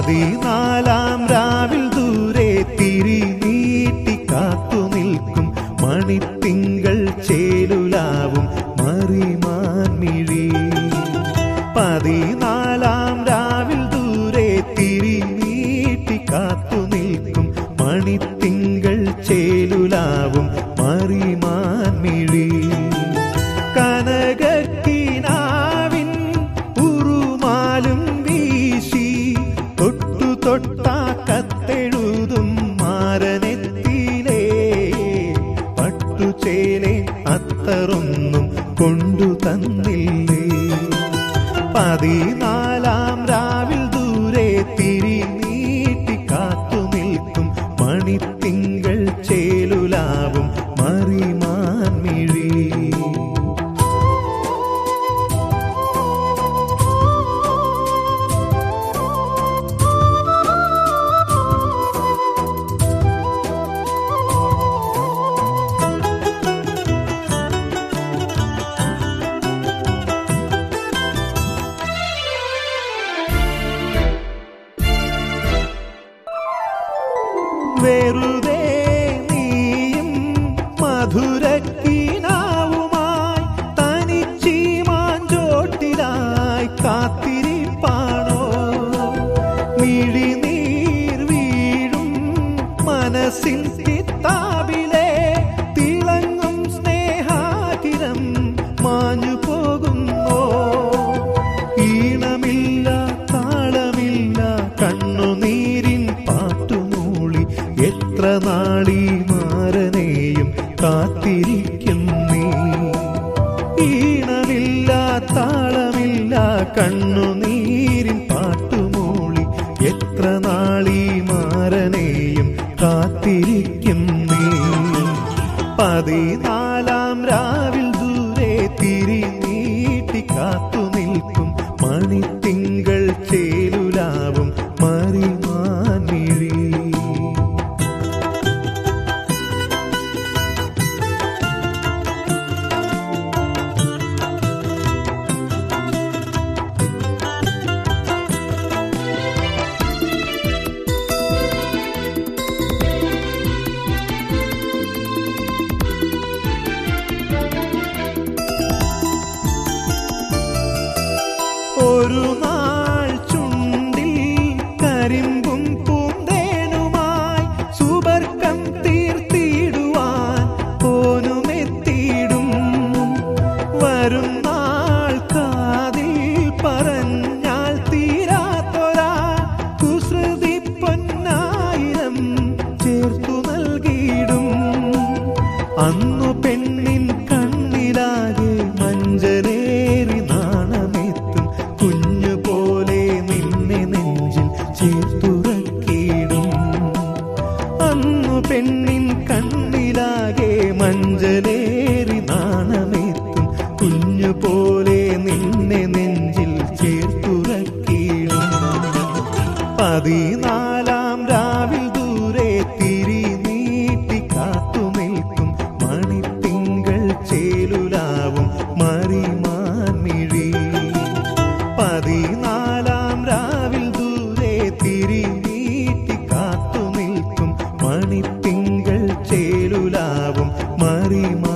14-ാം രാവിൽ ദൂരെ തിരി നീട്ടി കാത്തു നിൽക്കും മണിത്തിങ്കൾ ചേലുലാവും മറിമാൻമിഴി. 14-ാം രാവിൽ ദൂരെ തിരി നീട്ടി കാത്തു നിൽക്കും മണിത്തിങ്കൾ ചേലുലാവും മറിമാൻമിഴി. കനകക്കിനാവിൻ ഉറുമാലും വീശി തൊട്ടു തൊട്ടാ കത്തെഴുതും മാരനെത്തിയിലേ. പട്ടുചേലെ അത്തറൊന്നും കൊണ്ടു തന്നില്ലേ. 14-ാം രാവിൽ ദൂരെ തിരി നീട്ടി കാത്തു നിൽക്കും മണിത്തിങ്കൾ ചേലുലാവും മറിമാൻമിഴി. വെറുതെ നീയും മധുരക്കിനാവുമായി തനിച്ചീ മാഞ്ചോട്ടിലായി കാത്തിരിപ്പാണോ? മിഴിനീർ വീഴും മനസ്സിൻ കിത്താബിലെ തിളങ്ങും സ്നേഹാതിരം മാഞ്ഞു പോകുന്നോ? ഈണമില്ല താളമില്ല കണ്ണുനീരിൻ പാട്ടുമൂളി എത്ര നാളീ മാരനെയും കാത്തിരിക്കും നീ. ഈണമില്ല താളമില്ല കണ്ണുനീരിൻ പാട്ടുമൂളി എത്ര നാളീ മാരനെയും കാത്തിരിക്കും നീ. 14-ാം രാവിൽ ദൂരെ തിരി നീട്ടി കാത്തു നിൽക്കും മണിത്തിങ്കൾ ചേലുലാവും മറിമാൻമിഴി. ഒരു നാൾ ചുണ്ടിൽ കരിമ്പും പൂന്തേനുമായി സുബർക്കം തീർത്തിടുവാൻ പോനുമെത്തിയിടും. വരും നാൾ കാതിൽ പറഞ്ഞാൽ തീരാത്തൊരാ കുസൃതി പൊന്നായിരം ചേർത്തു നൽകിയിടും. അന്നു പെണ്ണിൻ കണ്ണിലാകെ മഞ്ചലേറി നാണമെത്തും കുഞ്ഞുപോലെ നിന്നെ നെഞ്ചിൽ ചേർത്തുറക്കിയിടും. അന്നു പെണ്ണിൻ കണ്ണിലാകെ മഞ്ചലേറി നാണമെത്തും കുഞ്ഞുപോലെ നിന്നെ നെഞ്ചിൽ ചേർത്തുറക്കിയിടും. 14-ാം രാവിൽ ദൂരെ തിരി നീട്ടി കാത്തു നിൽക്കും മണിത്തിങ്കൾ ചേലുലാവും മറിമാൻമിഴി. 14-ാം രാവിൽ ദൂരെ തിരി നീട്ടി കാത്തു നിൽക്കും മണിത്തിങ്കൾ ചേലുലാവും മറിമാൻമിഴി.